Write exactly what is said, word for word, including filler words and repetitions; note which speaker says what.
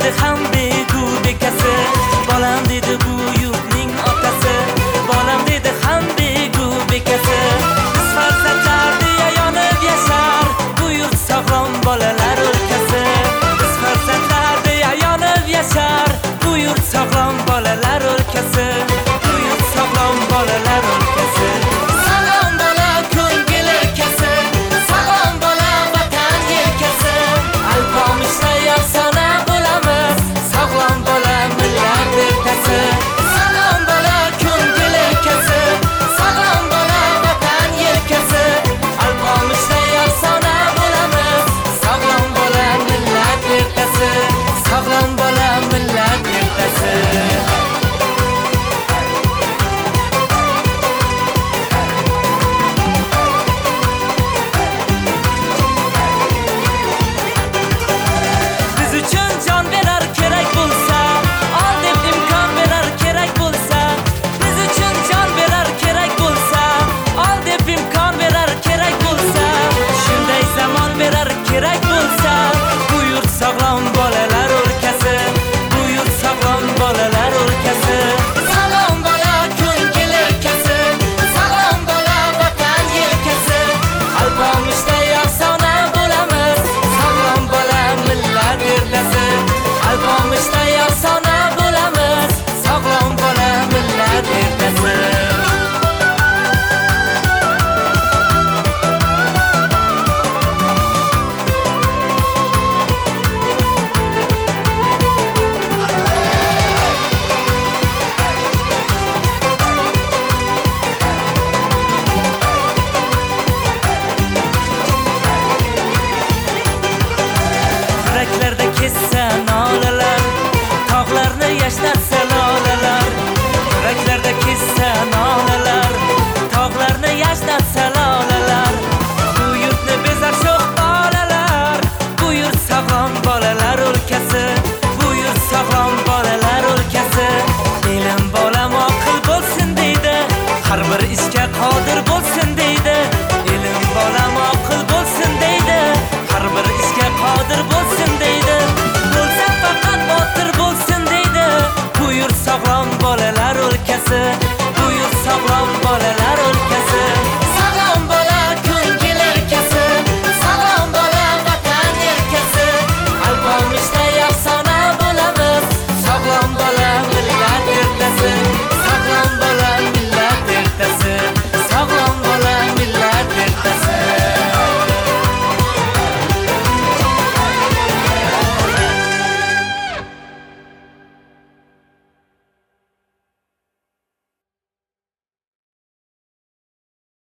Speaker 1: dedi ham begu bekasi, bolam dedi bu yurtning otasi, bolam dedi ham begu bekasi. Biz farzandlar deya yonib yashar bu yurt sog'lom bolalar o'lkasi. Biz farzandlar deya yonib yashar bu yurt sog'lom bolalar o'lkasi. Bu yurt sog'lom bolalar o'lkasi. Sog'lom bola ko'ngil erkasi, sog'lom bola vatan yelkasi. Alpomishda afsona bo'lamiz, sog'lom bola millat ertasi. Sog'lom bola ko'ngil erkasi, sog'lom bola vatan yelkasi. Alpomishda afsona bo'lamiz, sog'lom bola millat ertasi. Sog'lom bola millat ertasi. Biz uchun jon berar kerak bo'lsa, ol deb imkon berar kerak bo'lsa. Biz uchun jon berar kerak bo'lsa, ol deb imkon berar kerak bo'lsa. Shunday zamon berar kerak bo'lsa, bu yurt sog'lom bolalar o'lkasi. Bu yurt sog'lom bolalar o'lkasi. Sog'lom bola ko'ngil erkasi, sog'lom bola vatan yelkasi. Alpomishda afsona bo'lamiz, sog'lom bola millat ertasi. Alpomishda afsona bo'lamiz, sog'lom bola millat ertasi. Yuraklarda kessa nolalar, tog'larni yashnatsa lolalar. Yuraklarda kessa nolalar, tog'larni yashnatsa lolalar. Bu yurtni bezar sho'x bolalar, bu yurt sog'lom bolalar o'lkasi. Bu yurt sog'lom bolalar o'lkasi. Elim bolam oqil bo'lsin deydi, har bir ishga qodir bo'lsin deydi. Elim bolam oqil bo'lsin deydi, har bir ishga qodir bo'lsin deydi. Bo'lsa faqat botir bo'lsin deydi. Bu yurt sog'lom bolalar o'lkasi. Bu yurt sog'lom bolalar